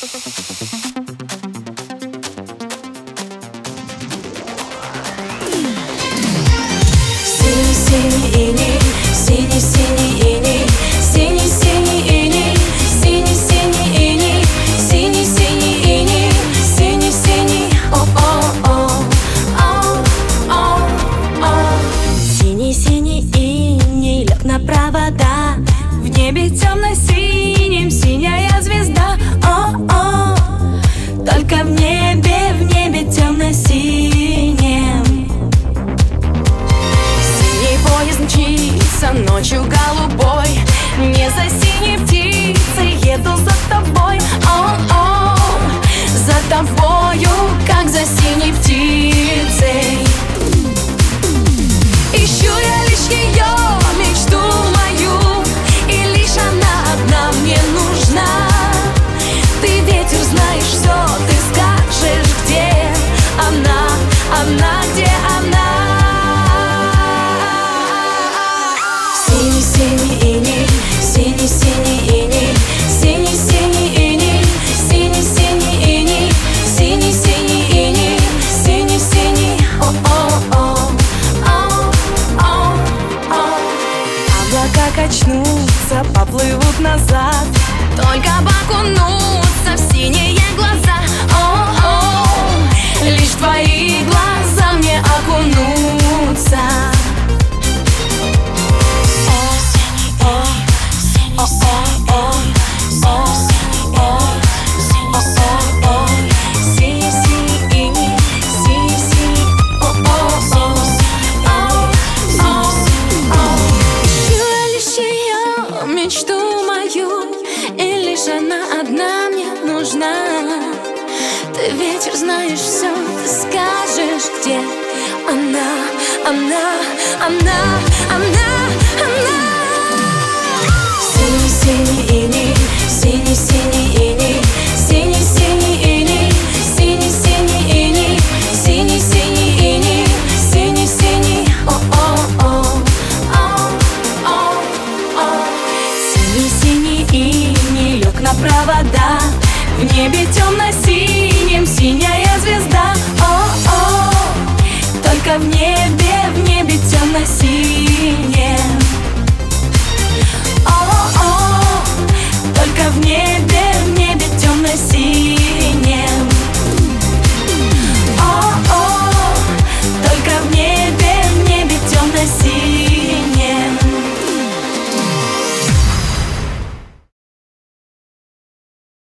Синий-синий иней, синий-синий иней, синий-синий иней, синий-синий иней, синий-синий иней, синий-синий, о-о-о, о-о-о. Синий-синий иней лег на провода, в небе темно-синим синяя звезда, о-о. Только в небе темно-синем. Поезд мчится ночью голубой, не за синей птицей еду за тобой, о-о, за тобою, как за синей птицей. Ищу я лишь ее, мечту мою, и лишь она одна мне нужна. Ты, ветер, знаешь все, ты скажешь, где она, где она. Синий-синий иней, синий-синий иней, синий-синий иней, синий-синий иней, синий-синий иней, синий-синий, о-о-о, о-о-о. Облака качнутся, поплывут назад, только бы окунуться в синие глаза, о-о, лишь твои глаза мне окунутся. Мечту мою, и лишь она одна мне нужна. Ты, ветер, знаешь все, ты скажешь, где она, она. Синий-синий иней, синий-синий иней, синий-синий иней, синий-синий иней, синий-синий иней, синий-синий, о-о-о. Синий-синий иней лег на провода, в небе темно-синим синяя звезда, о-о. Только в небе темно-синем, о-о. Только в небе